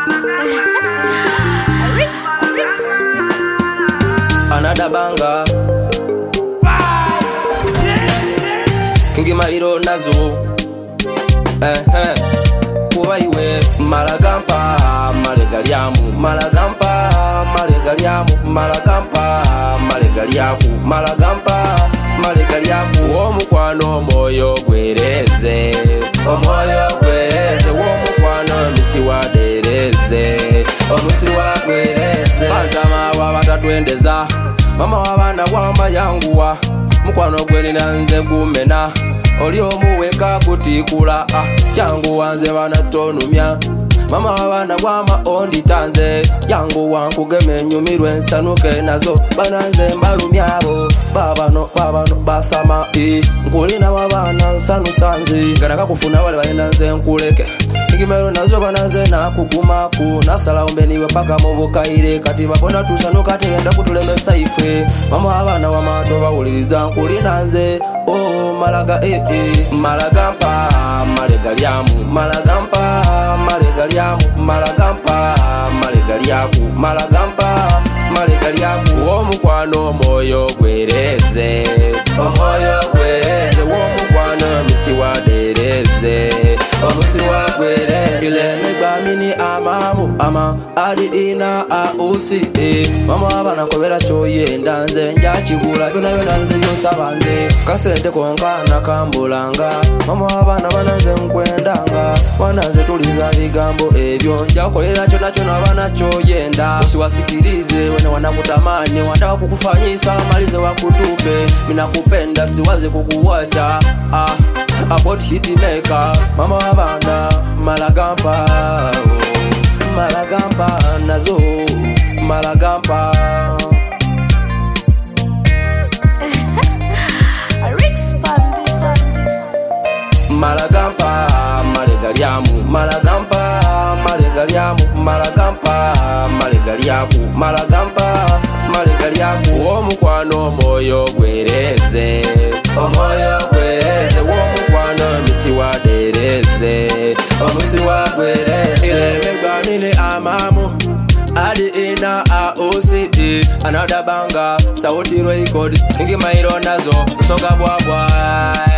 Another banger. Kingi Mairo nazo. Kuba iwe Malagampa Malegaliamu Malagampa Malegaliamu Malagampa Malegaliaku Malagampa Malegaliaku Omukwano moyo gwereze Omoyo gwereze Omukwano misiwa dereze Omusiwa gwereze Bantama wabatatwendeza Mama wabana wamba yanguwa Mukwano gweni nanze kumena Oli omuweka kutikula Jangu wanze banatonumya Mama wabana wama ondi tanze Jangu wankugeme nyumirwe nsanuke nazo Bananze mbalumyabo Babano basama Nkulina wabana nsanu sanzi Ganaka kufuna wale bainanze nkuleke Ngimero nazo bananze na kukumaku Nasala umbeniwe paka mubukaire Kati babona tusanuka tenda kutulemesa ife Mama wabana wamato bawuliriza nkulina nze Oh Malaga Malagampa Malegaliamu Malagampa Malegaliamu Malagampa Malegaliaku Malagampa Malegaliaku Omukwano moyo gwereze Omoyo gwereze Omukwano misiwa dereze Omusiwa gwereze Ile mini amamu Ama adi ina ausi Mama wabana kobera choye ndanze Njachigula yona nze nyosabanze Kasente konkana kambulanga Mama wabana bananze nkwendanga Wananze tuliza bigambo ebyo Njakolera chona chona wana choyenda Usiwasikilize wene wanakutamani Wanataka kukufanyisa malize wakutupe Mina kupenda siwaze kukuwacha About hitmaker Mama wabana Malagampa Malagampa nazo Malagampa Malagampa Malegaliamu Malagampa Malegaliamu Malagampa Malegaliaku Malagampa Malegaliaku Omukwano moyo gwereze Omoyo gwereze Omukwano misiwa dereze Omusiwa gwereze Ile megwanini amamu Adi ina AOCD Another banger Sauti record Kingi Mairo nazo Soga bwabwa